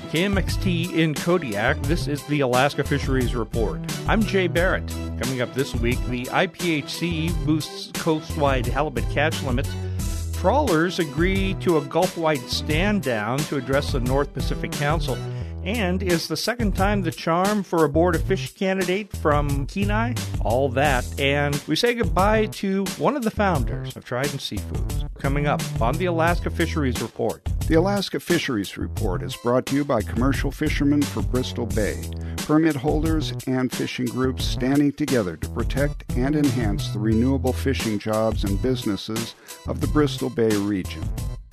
KMXT in Kodiak, this is the Alaska Fisheries Report. I'm Jay Barrett. Coming up this week, the IPHC boosts coastwide halibut catch limits. Trawlers agree to a Gulf-wide stand-down to address the North Pacific Council. And is the second time the charm for a Board of Fish candidate from Kenai? All that. And we say goodbye to one of the founders of Trident Seafoods. Coming up on the Alaska Fisheries Report. The Alaska Fisheries Report is brought to you by commercial fishermen for Bristol Bay, permit holders and fishing groups standing together to protect and enhance the renewable fishing jobs and businesses of the Bristol Bay region.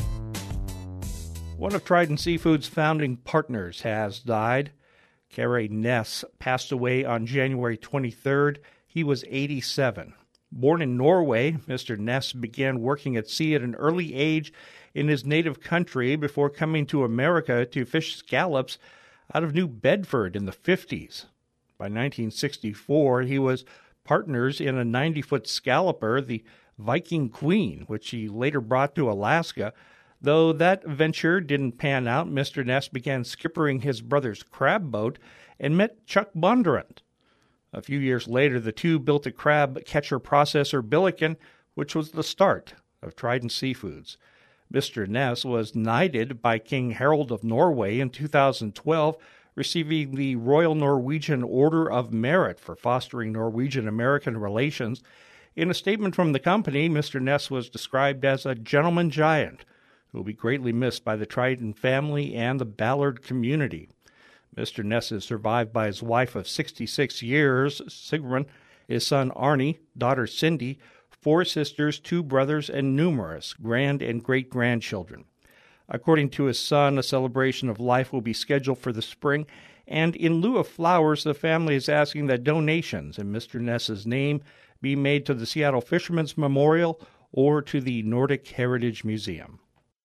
One of Trident Seafood's founding partners has died. Kåre Næss passed away on January 23rd. He was 87. Born in Norway, Mr. Næss began working at sea at an early age in his native country before coming to America to fish scallops out of New Bedford in the 50s. By 1964, he was partners in a 90-foot scalloper, the Viking Queen, which he later brought to Alaska. Though that venture didn't pan out, Mr. Næss began skippering his brother's crab boat and met Chuck Bondurant. A few years later, the two built a crab catcher processor, Billiken, which was the start of Trident Seafoods. Mr. Næss was knighted by King Harald of Norway in 2012, receiving the Royal Norwegian Order of Merit for fostering Norwegian-American relations. In a statement from the company, Mr. Næss was described as a gentleman giant who will be greatly missed by the Trident family and the Ballard community. Mr. Næss is survived by his wife of 66 years, Sigrun, his son Arnie, daughter Cindy, 4 sisters, 2 brothers, and numerous grand and great-grandchildren. According to his son, a celebration of life will be scheduled for the spring, and in lieu of flowers, the family is asking that donations in Mr. Næss's name be made to the Seattle Fishermen's Memorial or to the Nordic Heritage Museum.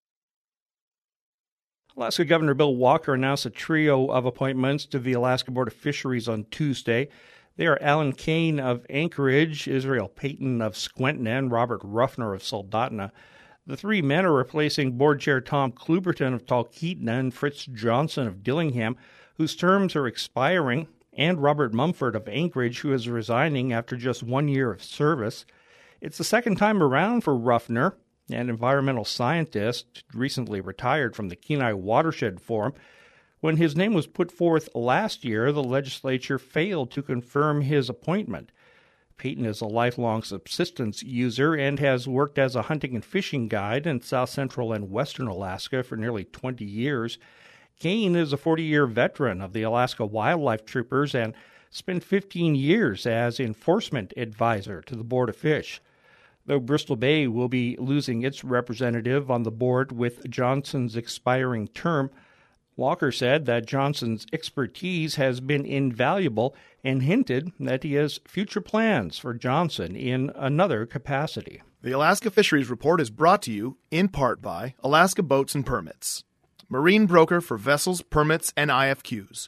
Alaska Governor Bill Walker announced a trio of appointments to the Alaska Board of Fisheries on Tuesday. They are Alan Kane of Anchorage, Israel Payton of Squentin, and Robert Ruffner of Soldotna. The 3 men are replacing Board Chair Tom Kluberton of Talkeetna and Fritz Johnson of Dillingham, whose terms are expiring, and Robert Mumford of Anchorage, who is resigning after just 1 year of service. It's the second time around for Ruffner, an environmental scientist recently retired from the Kenai Watershed Forum. When his name was put forth last year, the legislature failed to confirm his appointment. Payton is a lifelong subsistence user and has worked as a hunting and fishing guide in south central and western Alaska for nearly 20 years. Kane is a 40-year veteran of the Alaska Wildlife Troopers and spent 15 years as enforcement advisor to the Board of Fish. Though Bristol Bay will be losing its representative on the board with Johnson's expiring term, Walker said that Johnson's expertise has been invaluable and hinted that he has future plans for Johnson in another capacity. The Alaska Fisheries Report is brought to you in part by Alaska Boats and Permits, marine broker for vessels, permits, and IFQs,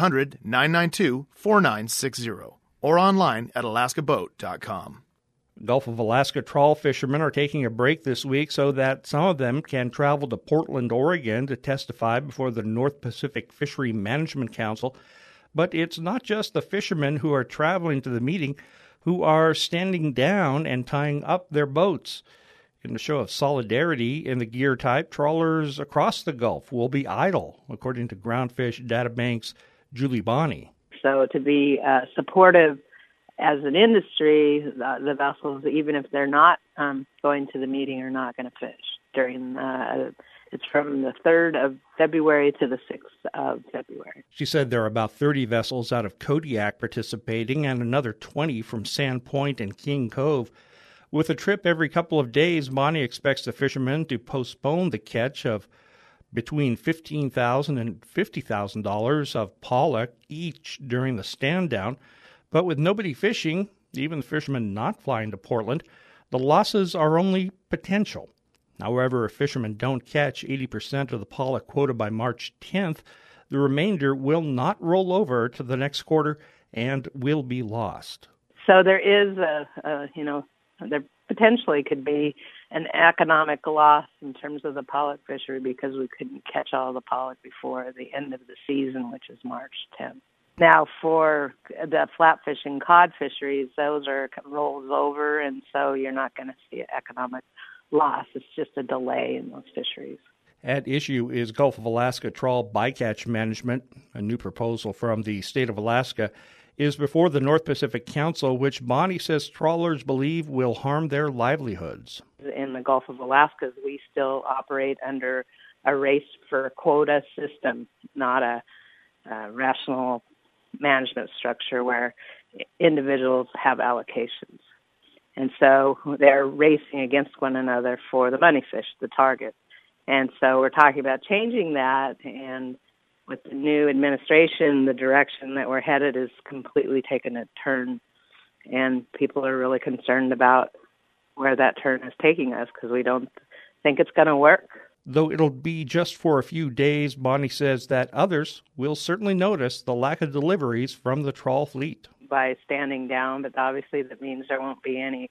1-800-992-4960, or online at alaskaboat.com. Gulf of Alaska trawl fishermen are taking a break this week so that some of them can travel to Portland, Oregon to testify before the North Pacific Fishery Management Council. But it's not just the fishermen who are traveling to the meeting who are standing down and tying up their boats. In a show of solidarity in the gear type, trawlers across the Gulf will be idle, according to Groundfish Databank's Julie Bonney. So to be supportive as an industry, the vessels, even if they're not going to the meeting, are not going to fish during. It's from the 3rd of February to the 6th of February. She said there are about 30 vessels out of Kodiak participating and another 20 from Sand Point and King Cove. With a trip every couple of days, Bonnie expects the fishermen to postpone the catch of between $15,000 and $50,000 of pollock each during the stand-down. But with nobody fishing, even the fishermen not flying to Portland, the losses are only potential. However, if fishermen don't catch 80% of the pollock quota by March 10th, the remainder will not roll over to the next quarter and will be lost. So there is they're potentially could be an economic loss in terms of the pollock fishery because we couldn't catch all the pollock before the end of the season, which is March 10th. Now, for the flatfish and cod fisheries, those are rolls over, and so you're not going to see an economic loss. It's just a delay in those fisheries. At issue is Gulf of Alaska trawl bycatch management. A new proposal from the state of Alaska is before the North Pacific Council, which Bonnie says trawlers believe will harm their livelihoods. In the Gulf of Alaska, we still operate under a race for quota system, not a rational management structure where individuals have allocations. And so they're racing against one another for the money fish, the target. And so we're talking about changing that, and with the new administration, the direction that we're headed is completely taken a turn, and people are really concerned about where that turn is taking us because we don't think it's going to work. Though it'll be just for a few days, Bonnie says that others will certainly notice the lack of deliveries from the trawl fleet. By standing down, but obviously that means there won't be any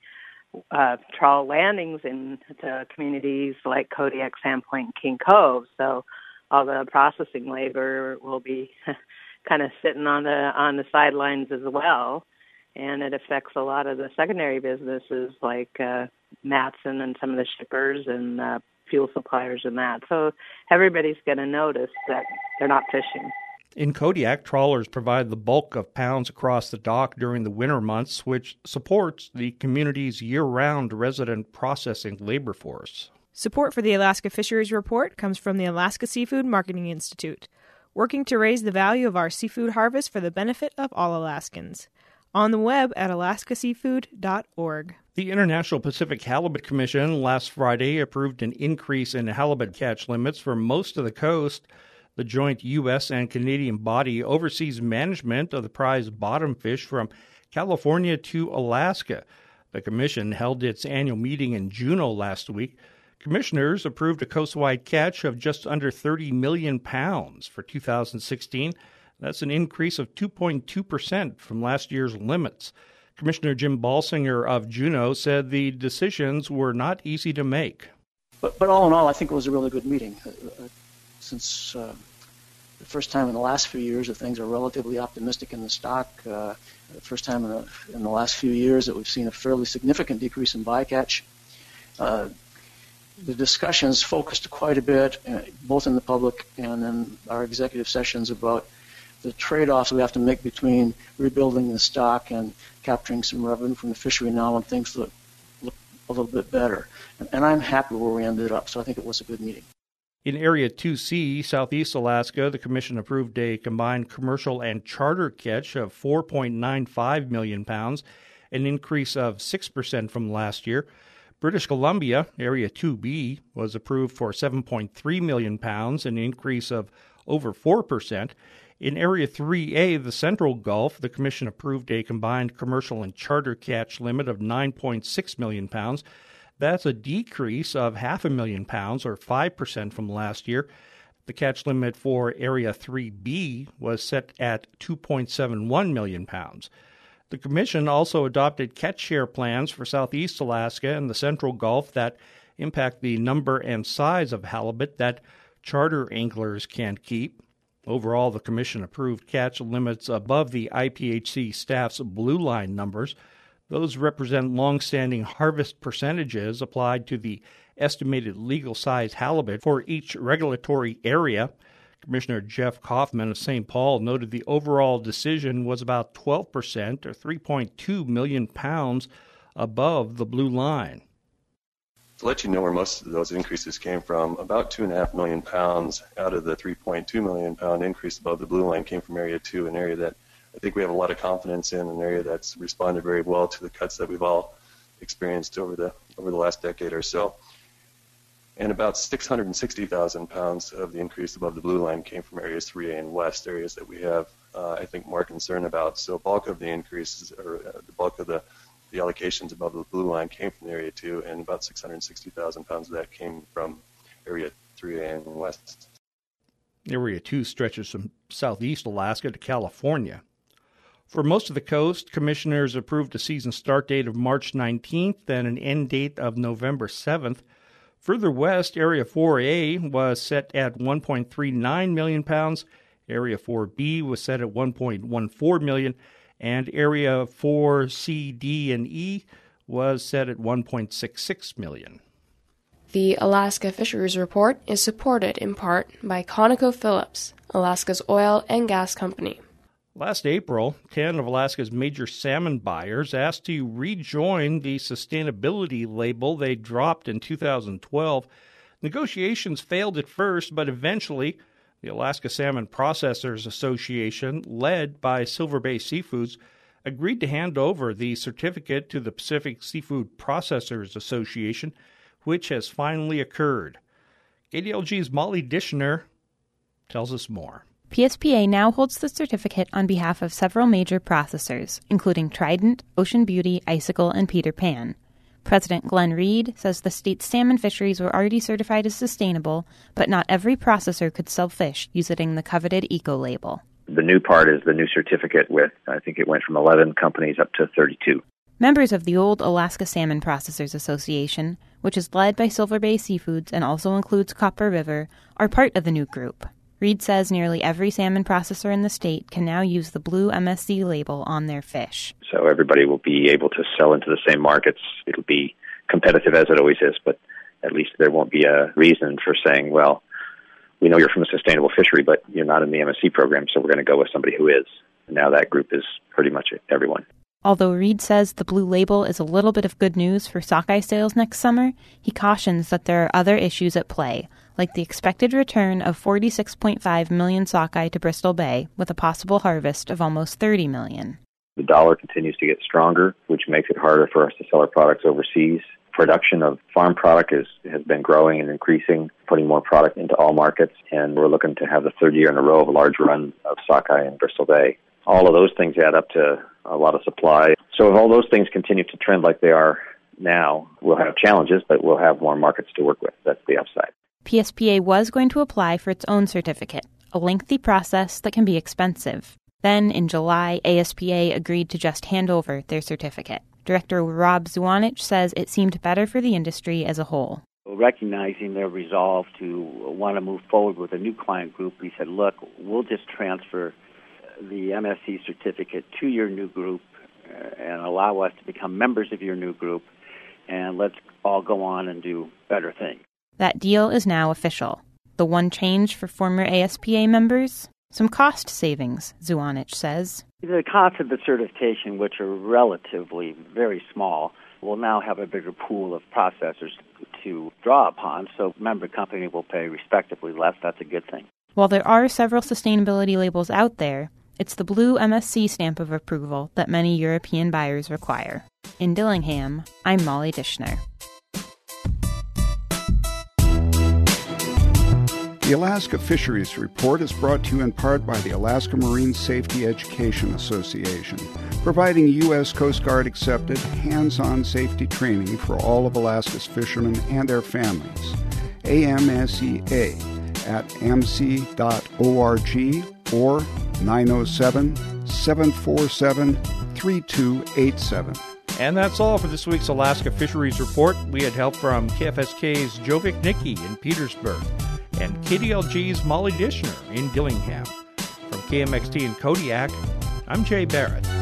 trawl landings into communities like Kodiak, Sandpoint, and King Cove. So all the processing labor will be kind of sitting on the sidelines as well, and it affects a lot of the secondary businesses like Matson and some of the shippers and fuel suppliers and that. So everybody's going to notice that they're not fishing. In Kodiak, trawlers provide the bulk of pounds across the dock during the winter months, which supports the community's year-round resident processing labor force. Support for the Alaska Fisheries Report comes from the Alaska Seafood Marketing Institute, working to raise the value of our seafood harvest for the benefit of all Alaskans. On the web at alaskaseafood.org. The International Pacific Halibut Commission last Friday approved an increase in halibut catch limits for most of the coast. The joint U.S. and Canadian body oversees management of the prize bottomfish from California to Alaska. The commission held its annual meeting in Juneau last week. Commissioners approved a coastwide catch of just under 30 million pounds for 2016. That's an increase of 2.2% from last year's limits. Commissioner Jim Balsinger of Juneau said the decisions were not easy to make. But all in all, I think it was a really good meeting. Since the first time in the last few years that things are relatively optimistic in the stock, the first time in the last few years that we've seen a fairly significant decrease in bycatch. The discussions focused quite a bit, both in the public and in our executive sessions, about the trade-offs we have to make between rebuilding the stock and capturing some revenue from the fishery now when things look a little bit better. And I'm happy where we ended up, so I think it was a good meeting. In Area 2C, Southeast Alaska, the Commission approved a combined commercial and charter catch of 4.95 million pounds, an increase of 6% from last year. British Columbia, Area 2B, was approved for 7.3 million pounds, an increase of over 4%. In Area 3A, the Central Gulf, the Commission approved a combined commercial and charter catch limit of 9.6 million pounds. That's a decrease of 500,000 pounds, or 5% from last year. The catch limit for Area 3B was set at 2.71 million pounds. The Commission also adopted catch share plans for Southeast Alaska and the Central Gulf that impact the number and size of halibut that charter anglers can keep. Overall, the Commission approved catch limits above the IPHC staff's blue line numbers. Those represent long-standing harvest percentages applied to the estimated legal size halibut for each regulatory area. Commissioner Jeff Kaufman of St. Paul noted the overall decision was about 12%, or 3.2 million pounds, above the blue line. To let you know where most of those increases came from, about 2.5 million pounds out of the 3.2 million pound increase above the blue line came from Area 2, an area that I think we have a lot of confidence in, an area that's responded very well to the cuts that we've all experienced over the last decade or so. And about 660,000 pounds of the increase above the blue line came from areas 3A and West, areas that we have, I think, more concern about. So bulk of the increases, or the bulk of the allocations above the blue line came from Area 2, and about 660,000 pounds of that came from Area 3A and West. Area 2 stretches from southeast Alaska to California. For most of the coast, commissioners approved a season start date of March 19th and an end date of November 7th. Further west, Area 4A was set at 1.39 million pounds, Area 4B was set at 1.14 million, and Area 4C, D, and E was set at 1.66 million. The Alaska Fisheries Report is supported in part by ConocoPhillips, Alaska's oil and gas company. Last April, 10 of Alaska's major salmon buyers asked to rejoin the sustainability label they dropped in 2012. Negotiations failed at first, but eventually the Alaska Salmon Processors Association, led by Silver Bay Seafoods, agreed to hand over the certificate to the Pacific Seafood Processors Association, which has finally occurred. KDLG's Molly Dishner tells us more. PSPA now holds the certificate on behalf of several major processors, including Trident, Ocean Beauty, Icicle, and Peter Pan. President Glenn Reed says the state's salmon fisheries were already certified as sustainable, but not every processor could sell fish using the coveted eco-label. The new part is the new certificate with, I think it went from 11 companies up to 32. Members of the old Alaska Salmon Processors Association, which is led by Silver Bay Seafoods and also includes Copper River, are part of the new group. Reed says nearly every salmon processor in the state can now use the blue MSC label on their fish. So everybody will be able to sell into the same markets. It'll be competitive as it always is, but at least there won't be a reason for saying, well, we know you're from a sustainable fishery, but you're not in the MSC program, so we're going to go with somebody who is. Now that group is pretty much everyone. Although Reed says the blue label is a little bit of good news for sockeye sales next summer, he cautions that there are other issues at play, like the expected return of 46.5 million sockeye to Bristol Bay, with a possible harvest of almost 30 million. The dollar continues to get stronger, which makes it harder for us to sell our products overseas. Production of farm product has been growing and increasing, putting more product into all markets, and we're looking to have the third year in a row of a large run of sockeye in Bristol Bay. All of those things add up to a lot of supply. So if all those things continue to trend like they are now, we'll have challenges, but we'll have more markets to work with. That's the upside. PSPA was going to apply for its own certificate, a lengthy process that can be expensive. Then, in July, ASPA agreed to just hand over their certificate. Director Rob Zuanich says it seemed better for the industry as a whole. Recognizing their resolve to want to move forward with a new client group, we said, look, we'll just transfer the MSC certificate to your new group and allow us to become members of your new group, and let's all go on and do better things. That deal is now official. The one change for former ASPA members? Some cost savings, Zuanich says. The cost of the certification, which are relatively very small, will now have a bigger pool of processors to draw upon, so member company will pay respectively less. That's a good thing. While there are several sustainability labels out there, it's the blue MSC stamp of approval that many European buyers require. In Dillingham, I'm Molly Dishner. The Alaska Fisheries Report is brought to you in part by the Alaska Marine Safety Education Association, providing U.S. Coast Guard accepted hands-on safety training for all of Alaska's fishermen and their families. AMSEA at amc.org or 907-747-3287. And that's all for this week's Alaska Fisheries Report. We had help from KFSK's Jovic Nicky in Petersburg and KDLG's Molly Dishner in Dillingham. From KMXT in Kodiak, I'm Jay Barrett.